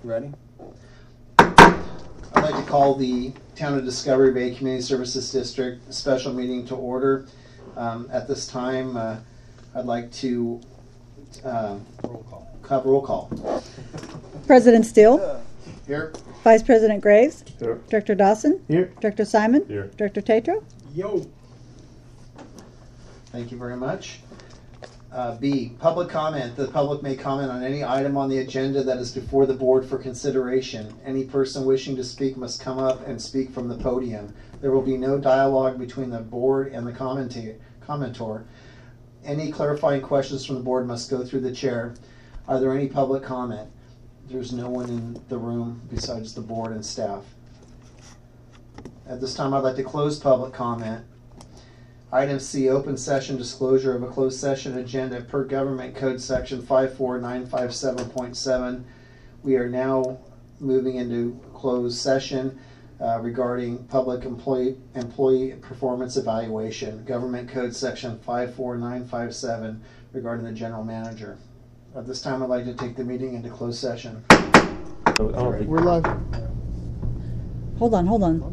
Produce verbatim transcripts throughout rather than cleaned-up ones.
Ready? I'd like to call the Town of Discovery Bay Community Services District special meeting to order. Um, at this time, uh, I'd like to uh, roll call. Have roll call. President Steele. Here. Vice President Graves. Here. Director Dawson. Here. Director Simon. Here. Director Tatro. Yo. Thank you very much. Uh, B, public comment. The public may comment on any item on the agenda that is before the board for consideration. Any person wishing to speak must come up and speak from the podium. There will be no dialogue between the board and the commenta- commentor. Any clarifying questions from the board must go through the chair. Are there any public comment? There's no one in the room besides the board and staff. At this time, I'd like to close public comment. Item C, open session disclosure of a closed session agenda per Government Code Section five four nine five seven point seven. We are now moving into closed session uh, regarding public employee employee performance evaluation. Government Code Section five four nine five seven regarding the general manager. At this time, I'd like to take the meeting into closed session. We're live. Hold on, hold on.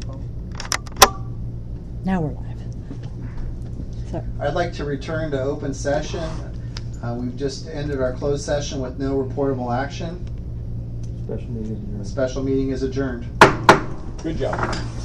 Now we're live. Sorry. I'd like to return to open session. Uh, we've just ended our closed session with no reportable action. Special meeting. The special meeting is adjourned. Good job.